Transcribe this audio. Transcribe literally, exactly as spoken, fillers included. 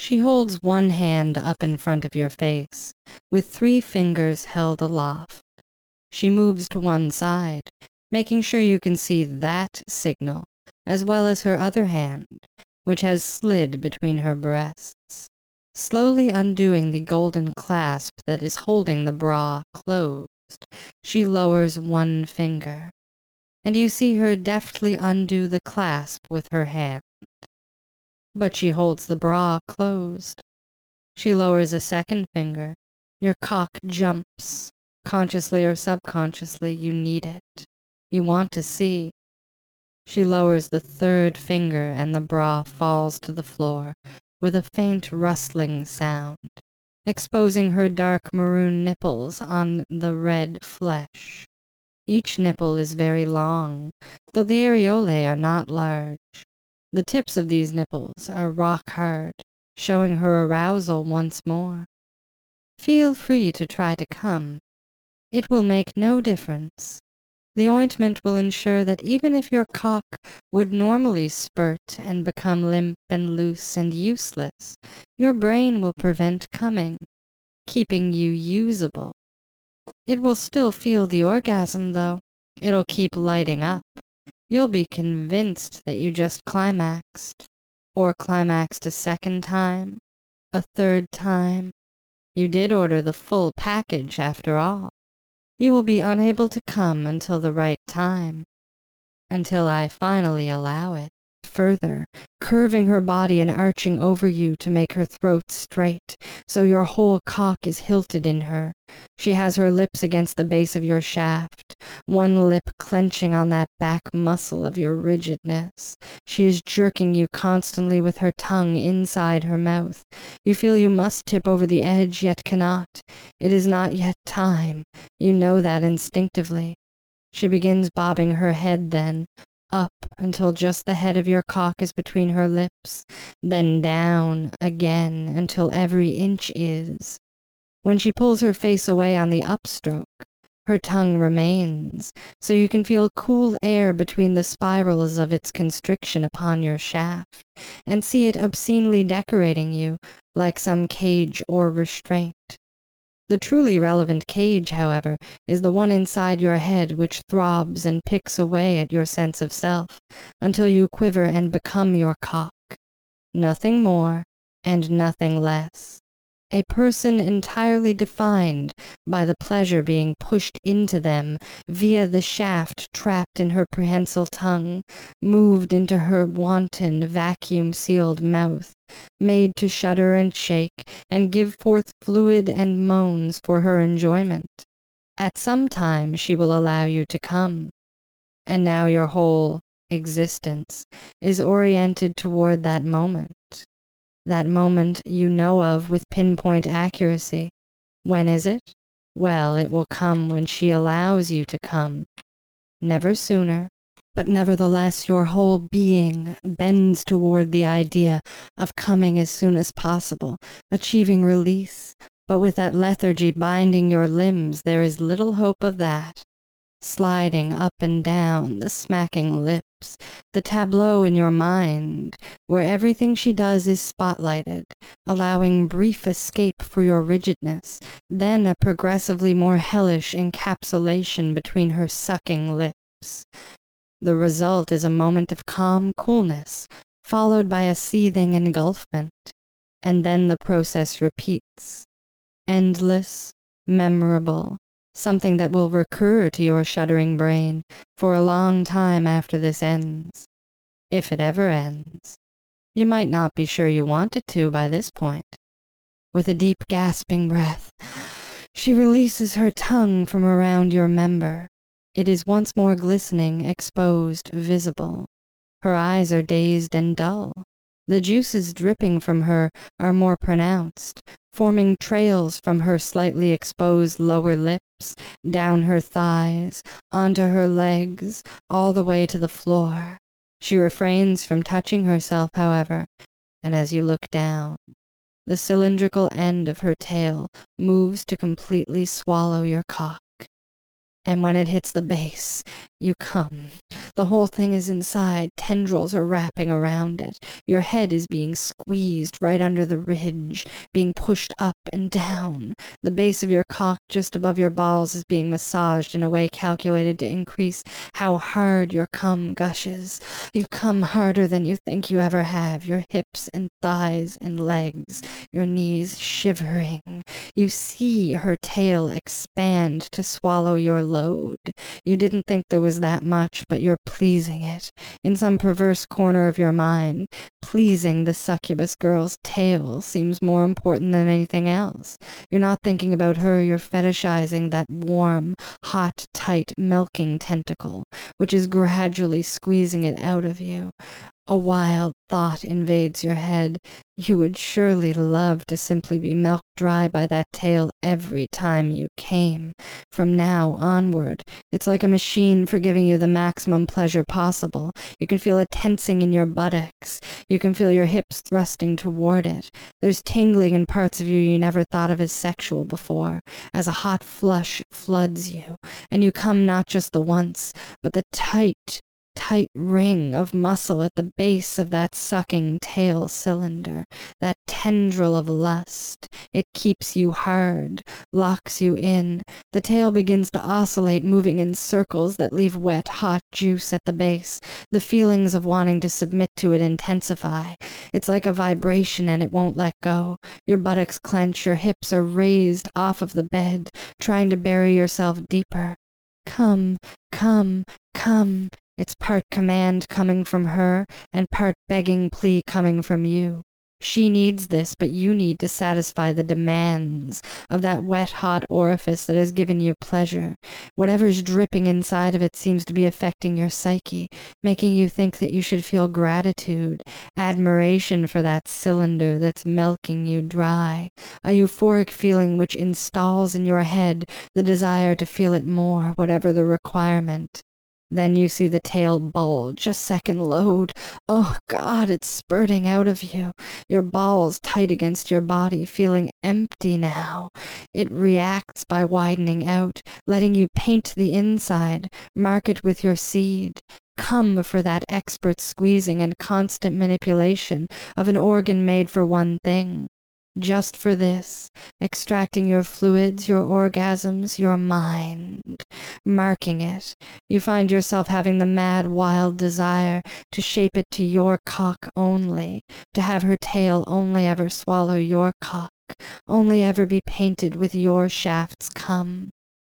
She holds one hand up in front of your face, with three fingers held aloft. She moves to one side, making sure you can see that signal, as well as her other hand, which has slid between her breasts, slowly undoing the golden clasp that is holding the bra closed. She lowers one finger, and you see her deftly undo the clasp with her hand. But she holds the bra closed. She lowers a second finger. Your cock jumps. Consciously or subconsciously, you need it. You want to see. She lowers the third finger and the bra falls to the floor with a faint rustling sound, exposing her dark maroon nipples on the red flesh. Each nipple is very long, though the areolae are not large. The tips of these nipples are rock hard, showing her arousal once more. Feel free to try to come. It will make no difference. The ointment will ensure that even if your cock would normally spurt and become limp and loose and useless, your brain will prevent coming, keeping you usable. It will still feel the orgasm, though. It'll keep lighting up. You'll be convinced that you just climaxed, or climaxed a second time, a third time. You did order the full package after all. You will be unable to come until the right time, until I finally allow it. Further, curving her body and arching over you to make her throat straight, so your whole cock is hilted in her. She has her lips against the base of your shaft, one lip clenching on that back muscle of your rigidness. She is jerking you constantly with her tongue inside her mouth. You feel you must tip over the edge, yet cannot. It is not yet time. You know that instinctively. She begins bobbing her head then, up until just the head of your cock is between her lips, then down again until every inch is. When she pulls her face away on the upstroke, her tongue remains, so you can feel cool air between the spirals of its constriction upon your shaft, and see it obscenely decorating you like some cage or restraint. The truly relevant cage, however, is the one inside your head which throbs and picks away at your sense of self until you quiver and become your cock. Nothing more and nothing less. A person entirely defined by the pleasure being pushed into them via the shaft trapped in her prehensile tongue, moved into her wanton, vacuum-sealed mouth, made to shudder and shake and give forth fluid and moans for her enjoyment. At some time she will allow you to come, and now your whole existence is oriented toward that moment. That moment you know of with pinpoint accuracy. When is it? Well, it will come when she allows you to come. Never sooner, but nevertheless your whole being bends toward the idea of coming as soon as possible, achieving release. But with that lethargy binding your limbs, there is little hope of that. Sliding up and down, the smacking lips, the tableau in your mind, where everything she does is spotlighted, allowing brief escape for your rigidness, then a progressively more hellish encapsulation between her sucking lips. The result is a moment of calm coolness, followed by a seething engulfment, and then the process repeats. Endless, memorable, something that will recur to your shuddering brain for a long time after this ends. If it ever ends. You might not be sure you want it to by this point. With a deep gasping breath, she releases her tongue from around your member. It is once more glistening, exposed, visible. Her eyes are dazed and dull. The juices dripping from her are more pronounced, forming trails from her slightly exposed lower lips, down her thighs, onto her legs, all the way to the floor. She refrains from touching herself, however, and as you look down, the cylindrical end of her tail moves to completely swallow your cock. And when it hits the base, you come, The whole thing is inside. Tendrils are wrapping around it. Your head is being squeezed right under the ridge, being pushed up and down. The base of your cock just above your balls is being massaged in a way calculated to increase how hard your cum gushes. You come harder than you think you ever have, your hips and thighs and legs, your knees shivering. You see her tail expand to swallow your load. You didn't think there was that much, but you're pleasing it. In some perverse corner of your mind, pleasing the succubus girl's tail seems more important than anything else. You're not thinking about her, you're fetishizing that warm, hot, tight, milking tentacle, which is gradually squeezing it out of you. A wild thought invades your head. You would surely love to simply be milked dry by that tail every time you came. From now onward, it's like a machine for giving you the maximum pleasure possible. You can feel it tensing in your buttocks. You can feel your hips thrusting toward it. There's tingling in parts of you you never thought of as sexual before, as a hot flush floods you, and you come not just the once, but the tight, tight ring of muscle at the base of that sucking tail cylinder, that tendril of lust. It keeps you hard, locks you in. The tail begins to oscillate, moving in circles that leave wet, hot juice at the base. The feelings of wanting to submit to it intensify. It's like a vibration and it won't let go. Your buttocks clench, your hips are raised off of the bed, trying to bury yourself deeper. Come, come, come. It's part command coming from her and part begging plea coming from you. She needs this, but you need to satisfy the demands of that wet, hot orifice that has given you pleasure. Whatever's dripping inside of it seems to be affecting your psyche, making you think that you should feel gratitude, admiration for that cylinder that's milking you dry, a euphoric feeling which installs in your head the desire to feel it more, whatever the requirement. Then you see the tail bulge, a second load. Oh, God, it's spurting out of you. Your balls tight against your body, feeling empty now. It reacts by widening out, letting you paint the inside, mark it with your seed. Come for that expert squeezing and constant manipulation of an organ made for one thing. Just for this, extracting your fluids, your orgasms, your mind, marking it. You find yourself having the mad, wild desire to shape it to your cock only, to have her tail only ever swallow your cock, only ever be painted with your shaft's cum.